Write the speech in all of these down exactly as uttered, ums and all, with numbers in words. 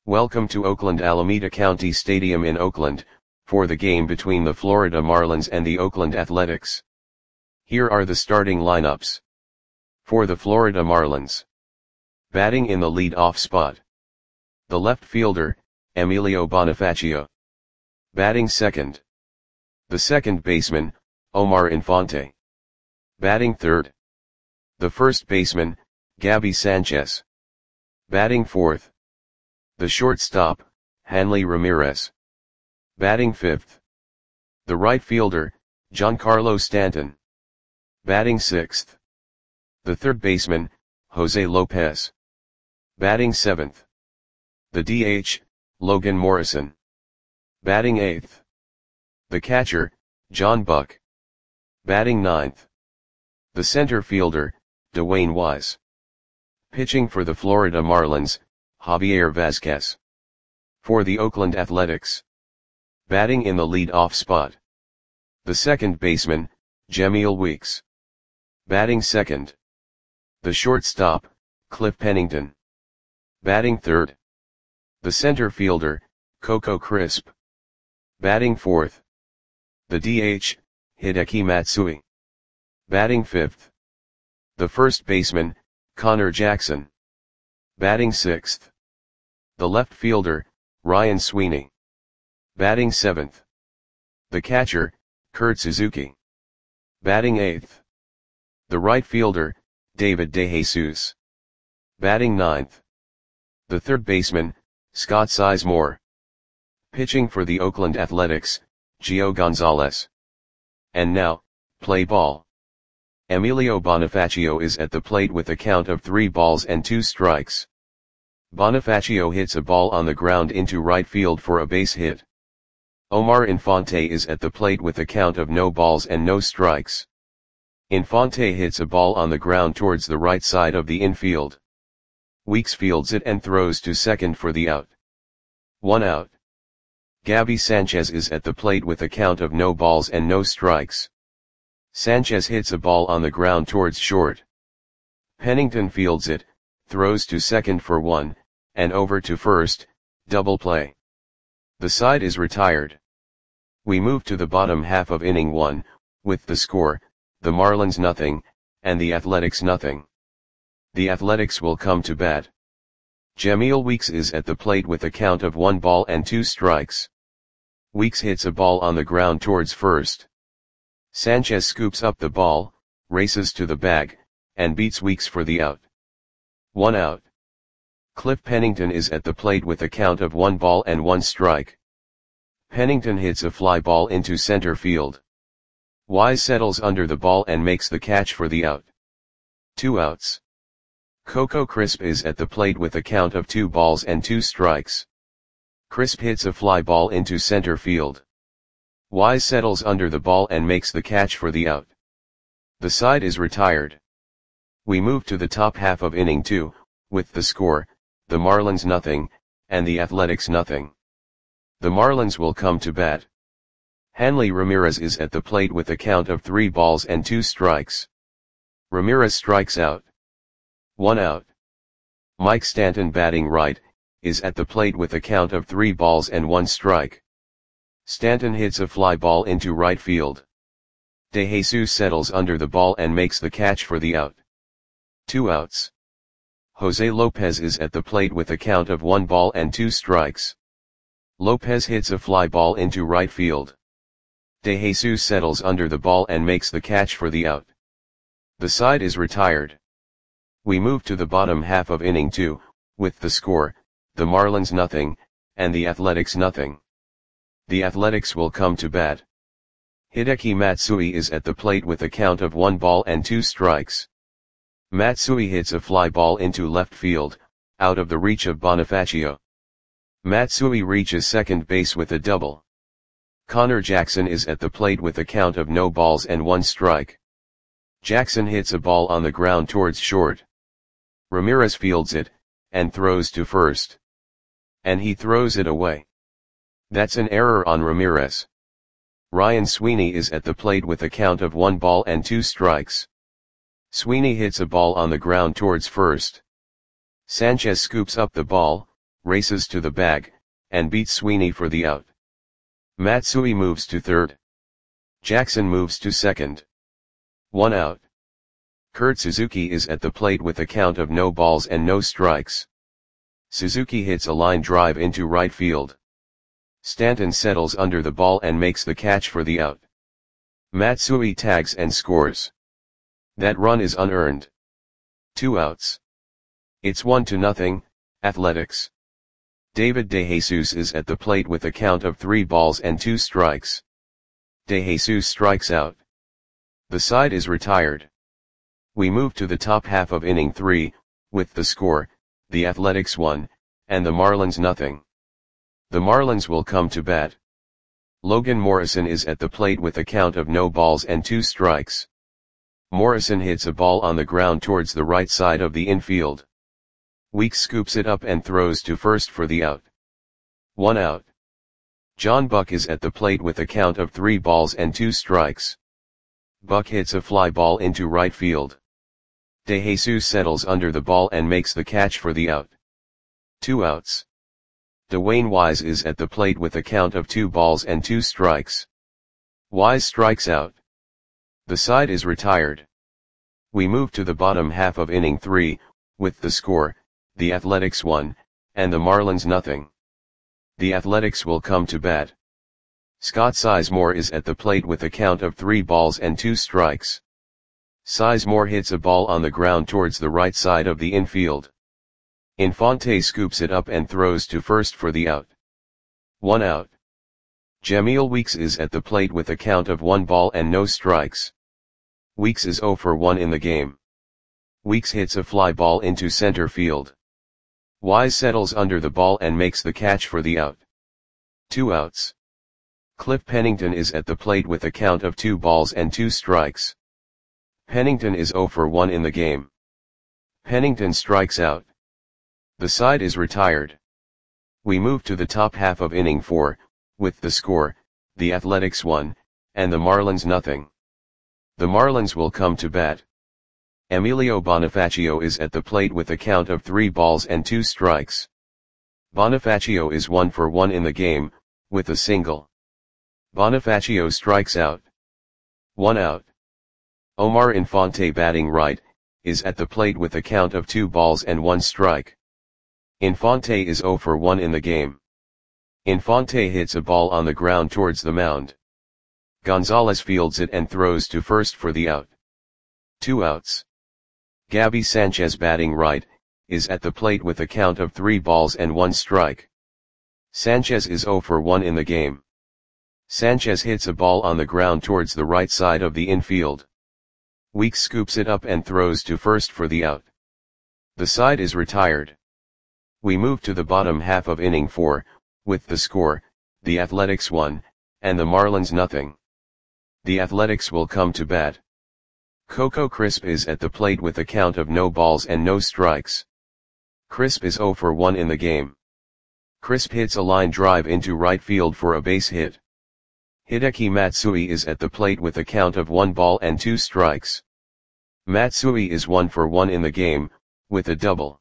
Welcome to Oakland Alameda County Stadium in Oakland, for the game between the Florida Marlins and the Oakland Athletics. Here are the starting lineups. For the Florida Marlins. Batting in the lead-off spot. The left fielder, Emilio Bonifacio. Batting second. The second baseman, Omar Infante. Batting third. The first baseman, Gabby Sanchez. Batting fourth. The shortstop, Hanley Ramirez. Batting fifth. The right fielder, Giancarlo Stanton. Batting sixth. The third baseman, Jose Lopez. Batting seventh. The D H, Logan Morrison. Batting eighth. The catcher, John Buck. Batting ninth. The center fielder, Dwayne Wise. Pitching for the Florida Marlins, Javier Vazquez. For the Oakland Athletics. Batting in the lead-off spot. The second baseman, Jemile Weeks. Batting second. The shortstop, Cliff Pennington. Batting third. The center fielder, Coco Crisp. Batting fourth. The D H, Hideki Matsui. Batting fifth. The first baseman, Connor Jackson. Batting sixth. The left fielder, Ryan Sweeney. Batting seventh. The catcher, Kurt Suzuki. Batting eighth. The right fielder, David DeJesus. Batting ninth. The third baseman, Scott Sizemore. Pitching for the Oakland Athletics, Gio Gonzalez. And now, play ball. Emilio Bonifacio is at the plate with a count of three balls and two strikes. Bonifacio hits a ball on the ground into right field for a base hit. Omar Infante is at the plate with a count of no balls and no strikes. Infante hits a ball on the ground towards the right side of the infield. Weeks fields it and throws to second for the out. One out. Gabby Sanchez is at the plate with a count of no balls and no strikes. Sanchez hits a ball on the ground towards short. Pennington fields it, throws to second for one, and over to first, double play. The side is retired. We move to the bottom half of inning one, with the score, the Marlins nothing, and the Athletics nothing. The Athletics will come to bat. Jemile Weeks is at the plate with a count of one ball and two strikes. Weeks hits a ball on the ground towards first. Sanchez scoops up the ball, races to the bag, and beats Weeks for the out. One out. Cliff Pennington is at the plate with a count of one ball and one strike. Pennington hits a fly ball into center field. Wise settles under the ball and makes the catch for the out. Two outs. Coco Crisp is at the plate with a count of two balls and two strikes. Crisp hits a fly ball into center field. Wise settles under the ball and makes the catch for the out. The side is retired. We move to the top half of inning two, with the score, the Marlins nothing, and the Athletics nothing. The Marlins will come to bat. Hanley Ramirez is at the plate with a count of three balls and two strikes. Ramirez strikes out. One out. Mike Stanton batting right, is at the plate with a count of three balls and one strike. Stanton hits a fly ball into right field. DeJesus settles under the ball and makes the catch for the out. Two outs. Jose Lopez is at the plate with a count of one ball and two strikes. Lopez hits a fly ball into right field. DeJesus settles under the ball and makes the catch for the out. The side is retired. We move to the bottom half of inning two, with the score, the Marlins nothing, and the Athletics nothing. The Athletics will come to bat. Hideki Matsui is at the plate with a count of one ball and two strikes. Matsui hits a fly ball into left field, out of the reach of Bonifacio. Matsui reaches second base with a double. Connor Jackson is at the plate with a count of no balls and one strike. Jackson hits a ball on the ground towards short. Ramirez fields it, and throws to first. And he throws it away. That's an error on Ramirez. Ryan Sweeney is at the plate with a count of one ball and two strikes. Sweeney hits a ball on the ground towards first. Sanchez scoops up the ball, races to the bag, and beats Sweeney for the out. Matsui moves to third. Jackson moves to second. One out. Kurt Suzuki is at the plate with a count of no balls and no strikes. Suzuki hits a line drive into right field. Stanton settles under the ball and makes the catch for the out. Matsui tags and scores. That run is unearned. Two outs. It's one to nothing, Athletics. David DeJesus is at the plate with a count of three balls and two strikes. DeJesus strikes out. The side is retired. We move to the top half of inning three, with the score, the Athletics one, and the Marlins nothing. The Marlins will come to bat. Logan Morrison is at the plate with a count of no balls and two strikes. Morrison hits a ball on the ground towards the right side of the infield. Weeks scoops it up and throws to first for the out. One out. John Buck is at the plate with a count of three balls and two strikes. Buck hits a fly ball into right field. DeJesus settles under the ball and makes the catch for the out. Two outs. Dwayne Wise is at the plate with a count of two balls and two strikes. Wise strikes out. The side is retired. We move to the bottom half of inning three, with the score, the Athletics one, and the Marlins nothing. The Athletics will come to bat. Scott Sizemore is at the plate with a count of three balls and two strikes. Sizemore hits a ball on the ground towards the right side of the infield. Infante scoops it up and throws to first for the out. One out. Jamil Weeks is at the plate with a count of one ball and no strikes. Weeks is zero for one in the game. Weeks hits a fly ball into center field. Wise settles under the ball and makes the catch for the out. Two outs. Cliff Pennington is at the plate with a count of two balls and two strikes. Pennington is zero for one in the game. Pennington strikes out. The side is retired. We move to the top half of inning four, with the score, the Athletics one, and the Marlins nothing. The Marlins will come to bat. Emilio Bonifacio is at the plate with a count of three balls and two strikes. Bonifacio is one for one in the game, with a single. Bonifacio strikes out. One out. Omar Infante, batting right, is at the plate with a count of two balls and one strike. Infante is zero for one in the game. Infante hits a ball on the ground towards the mound. Gonzalez fields it and throws to first for the out. Two outs. Gabby Sanchez, batting right, is at the plate with a count of three balls and one strike. Sanchez is zero for one in the game. Sanchez hits a ball on the ground towards the right side of the infield. Weeks scoops it up and throws to first for the out. The side is retired. We move to the bottom half of inning four, with the score, the Athletics one, and the Marlins nothing. The Athletics will come to bat. Coco Crisp is at the plate with a count of no balls and no strikes. Crisp is zero for one in the game. Crisp hits a line drive into right field for a base hit. Hideki Matsui is at the plate with a count of one ball and two strikes. Matsui is one for one in the game, with a double.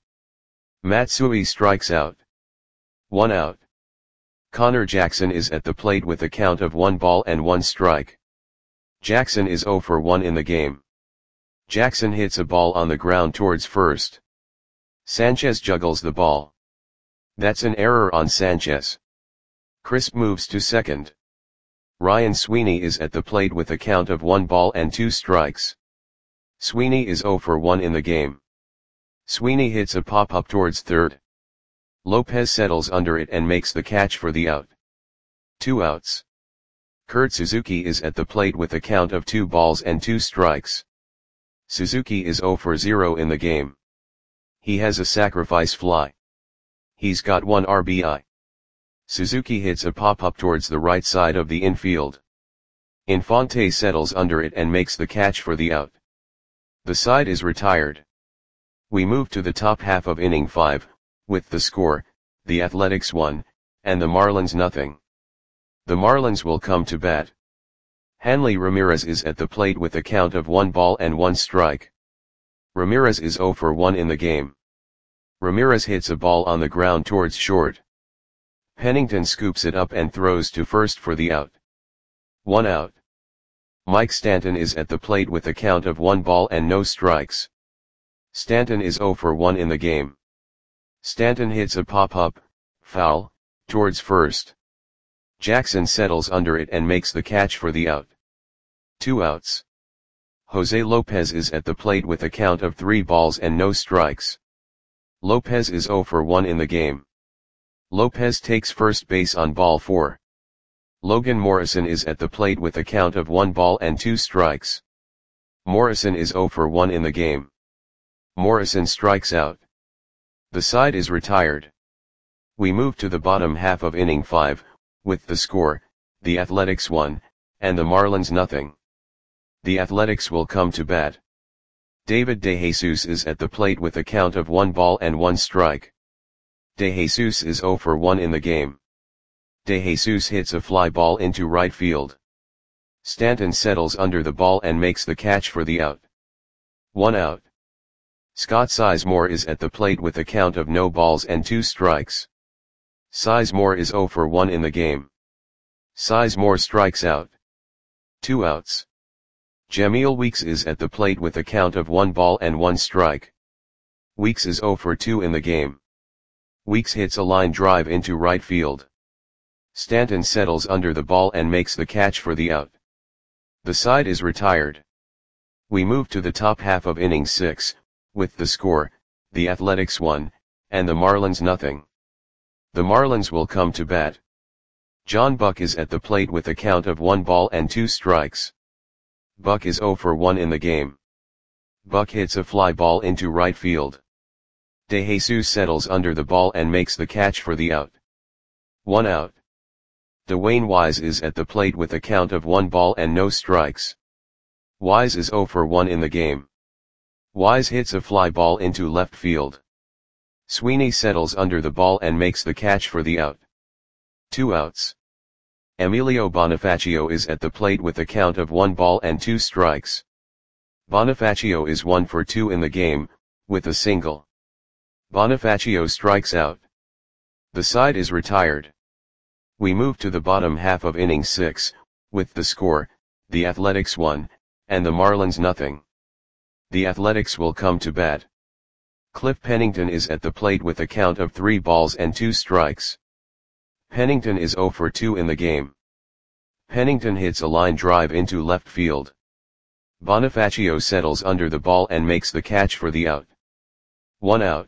Matsui strikes out. One out. Connor Jackson is at the plate with a count of one ball and one strike. Jackson is zero for one in the game. Jackson hits a ball on the ground towards first. Sanchez juggles the ball. That's an error on Sanchez. Crisp moves to second. Ryan Sweeney is at the plate with a count of one ball and two strikes. Sweeney is zero for one in the game. Sweeney hits a pop-up towards third. Lopez settles under it and makes the catch for the out. Two outs. Kurt Suzuki is at the plate with a count of two balls and two strikes. Suzuki is zero for zero in the game. He has a sacrifice fly. He's got one R B I. Suzuki hits a pop-up towards the right side of the infield. Infante settles under it and makes the catch for the out. The side is retired. We move to the top half of inning five, with the score, the Athletics one, and the Marlins nothing. The Marlins will come to bat. Hanley Ramirez is at the plate with a count of one ball and one strike. Ramirez is zero for one in the game. Ramirez hits a ball on the ground towards short. Pennington scoops it up and throws to first for the out. One out. Mike Stanton is at the plate with a count of one ball and no strikes. Stanton is zero for one in the game. Stanton hits a pop-up, foul, towards first. Jackson settles under it and makes the catch for the out. Two outs. Jose Lopez is at the plate with a count of three balls and no strikes. Lopez is zero for one in the game. Lopez takes first base on ball four. Logan Morrison is at the plate with a count of one ball and two strikes. Morrison is zero for one in the game. Morrison strikes out. The side is retired. We move to the bottom half of inning five, with the score, the Athletics one, and the Marlins nothing. The Athletics will come to bat. David DeJesus is at the plate with a count of one ball and one strike. DeJesus is zero for one in the game. DeJesus hits a fly ball into right field. Stanton settles under the ball and makes the catch for the out. One out. Scott Sizemore is at the plate with a count of no balls and two strikes. Sizemore is zero for one in the game. Sizemore strikes out. Two outs. Jamil Weeks is at the plate with a count of one ball and one strike. Weeks is zero for two in the game. Weeks hits a line drive into right field. Stanton settles under the ball and makes the catch for the out. The side is retired. We move to the top half of inning six, with the score, the Athletics one, and the Marlins nothing. The Marlins will come to bat. John Buck is at the plate with a count of one ball and two strikes. Buck is zero for one in the game. Buck hits a fly ball into right field. DeJesus settles under the ball and makes the catch for the out. One out. Dwayne Wise is at the plate with a count of one ball and no strikes. Wise is zero for one in the game. Wise hits a fly ball into left field. Sweeney settles under the ball and makes the catch for the out. Two outs. Emilio Bonifacio is at the plate with a count of one ball and two strikes. Bonifacio is one for two in the game, with a single. Bonifacio strikes out. The side is retired. We move to the bottom half of inning six, with the score, the Athletics one, and the Marlins nothing. The Athletics will come to bat. Cliff Pennington is at the plate with a count of three balls and two strikes. Pennington is zero for two in the game. Pennington hits a line drive into left field. Bonifacio settles under the ball and makes the catch for the out. One out.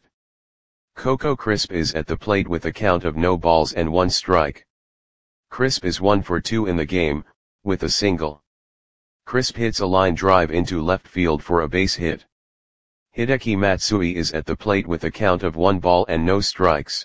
Coco Crisp is at the plate with a count of no balls and one strike. Crisp is one for two in the game, with a single. Crisp hits a line drive into left field for a base hit. Hideki Matsui is at the plate with a count of one ball and no strikes.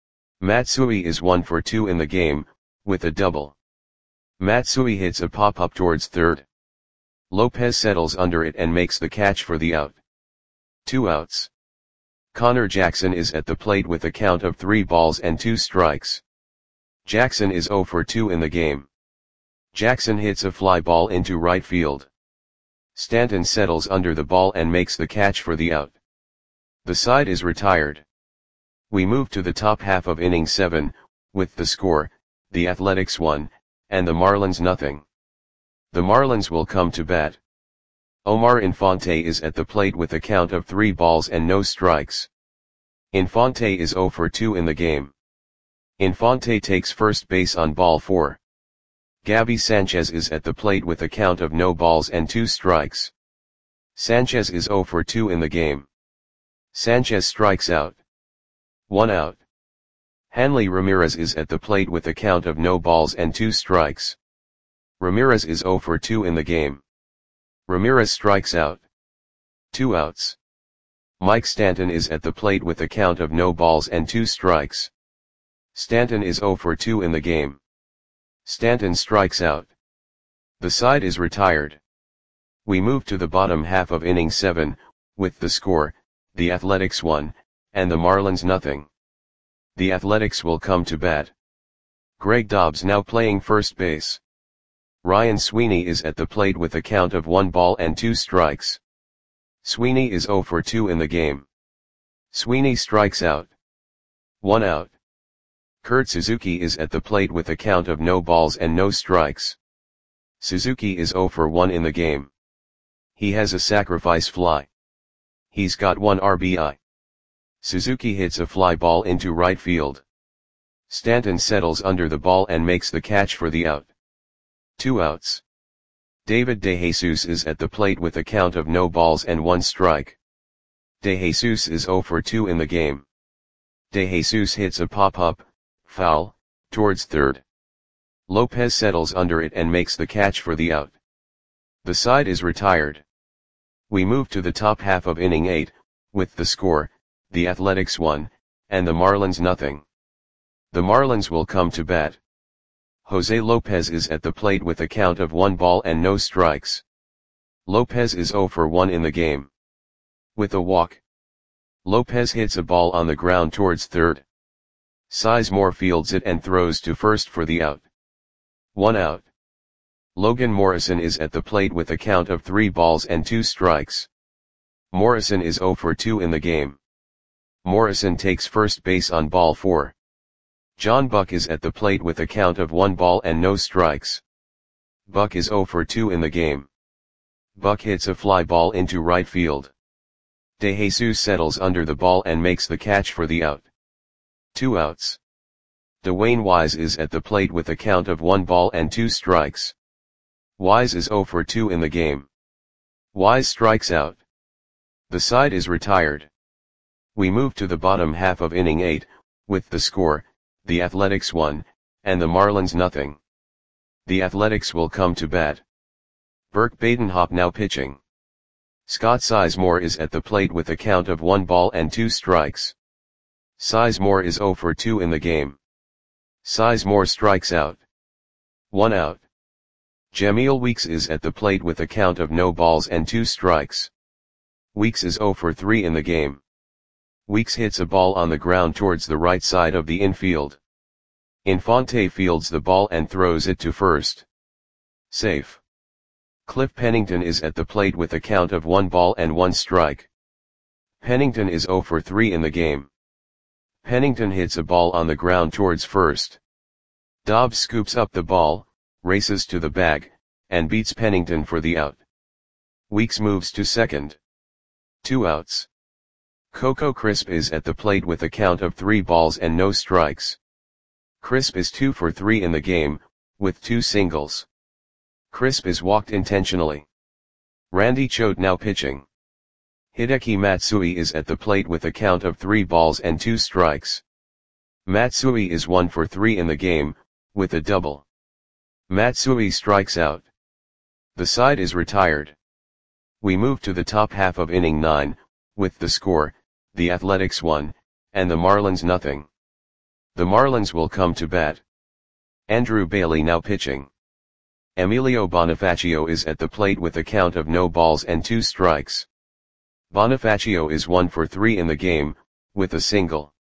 Matsui is one for two in the game, with a double. Matsui hits a pop-up towards third. Lopez settles under it and makes the catch for the out. Two outs. Connor Jackson is at the plate with a count of three balls and two strikes. Jackson is zero for two in the game. Jackson hits a fly ball into right field. Stanton settles under the ball and makes the catch for the out. The side is retired. We move to the top half of inning seven, with the score, the Athletics one, and the Marlins nothing. The Marlins will come to bat. Omar Infante is at the plate with a count of three balls and no strikes. Infante is zero for two in the game. Infante takes first base on ball four. Gabby Sanchez is at the plate with a count of no balls and two strikes. Sanchez is zero for two in the game. Sanchez strikes out. One out. Hanley Ramirez is at the plate with a count of no balls and two strikes. Ramirez is zero for two in the game. Ramirez strikes out. Two outs. Mike Stanton is at the plate with a count of no balls and two strikes. Stanton is zero for two in the game. Stanton strikes out. The side is retired. We move to the bottom half of inning seven, with the score, the Athletics one, and the Marlins nothing. The Athletics will come to bat. Greg Dobbs now playing first base. Ryan Sweeney is at the plate with a count of one ball and two strikes. Sweeney is zero for two in the game. Sweeney strikes out. One out. Kurt Suzuki is at the plate with a count of no balls and no strikes. Suzuki is zero for one in the game. He has a sacrifice fly. He's got one R B I. Suzuki hits a fly ball into right field. Stanton settles under the ball and makes the catch for the out. Two outs. David DeJesus is at the plate with a count of no balls and one strike. DeJesus is zero for two in the game. DeJesus hits a pop-up, foul, towards third. Lopez settles under it and makes the catch for the out. The side is retired. We move to the top half of inning eight, with the score, the Athletics one, and the Marlins nothing. The Marlins will come to bat. Jose Lopez is at the plate with a count of one ball and no strikes. Lopez is zero for one in the game. With a walk. Lopez hits a ball on the ground towards third. Sizemore fields it and throws to first for the out. One out. Logan Morrison is at the plate with a count of three balls and two strikes. Morrison is zero for two in the game. Morrison takes first base on ball four. John Buck is at the plate with a count of one ball and no strikes. Buck is zero for two in the game. Buck hits a fly ball into right field. DeJesus settles under the ball and makes the catch for the out. Two outs. Dwayne Wise is at the plate with a count of one ball and two strikes. Wise is zero for two in the game. Wise strikes out. The side is retired. We move to the bottom half of inning eight, with the score, the Athletics one, and the Marlins nothing. The Athletics will come to bat. Burke Badenhop now pitching. Scott Sizemore is at the plate with a count of one ball and two strikes. Sizemore is zero for two in the game. Sizemore strikes out. One out. Jamil Weeks is at the plate with a count of no balls and two strikes. Weeks is zero for three in the game. Weeks hits a ball on the ground towards the right side of the infield. Infante fields the ball and throws it to first. Safe. Cliff Pennington is at the plate with a count of one ball and one strike. Pennington is zero for three in the game. Pennington hits a ball on the ground towards first. Dobbs scoops up the ball, races to the bag, and beats Pennington for the out. Weeks moves to second. Two outs. Coco Crisp is at the plate with a count of three balls and no strikes. Crisp is two for three in the game, with two singles. Crisp is walked intentionally. Randy Choate now pitching. Hideki Matsui is at the plate with a count of three balls and two strikes. Matsui is one for three in the game, with a double. Matsui strikes out. The side is retired. We move to the top half of inning nine, with the score, the Athletics one, and the Marlins nothing. The Marlins will come to bat. Andrew Bailey now pitching. Emilio Bonifacio is at the plate with a count of no balls and two strikes. Bonifacio is one for three in the game, with a single.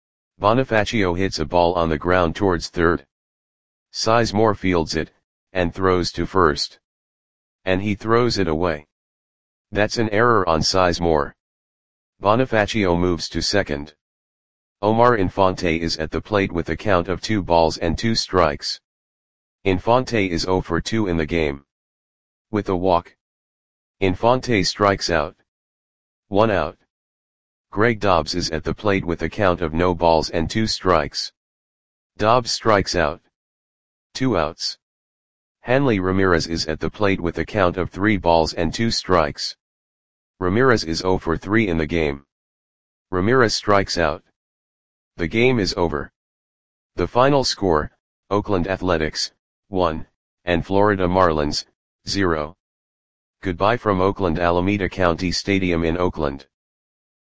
Bonifacio hits a ball on the ground towards third. Sizemore fields it, and throws to first. And he throws it away. That's an error on Sizemore. Bonifacio moves to second. Omar Infante is at the plate with a count of two balls and two strikes. Infante is zero for two in the game. With a walk. Infante strikes out. One out. Greg Dobbs is at the plate with a count of no balls and two strikes. Dobbs strikes out. Two outs. Hanley Ramirez is at the plate with a count of three balls and two strikes. Ramirez is zero for three in the game. Ramirez strikes out. The game is over. The final score, Oakland Athletics, one, and Florida Marlins, zero. Goodbye from Oakland Alameda County Stadium in Oakland.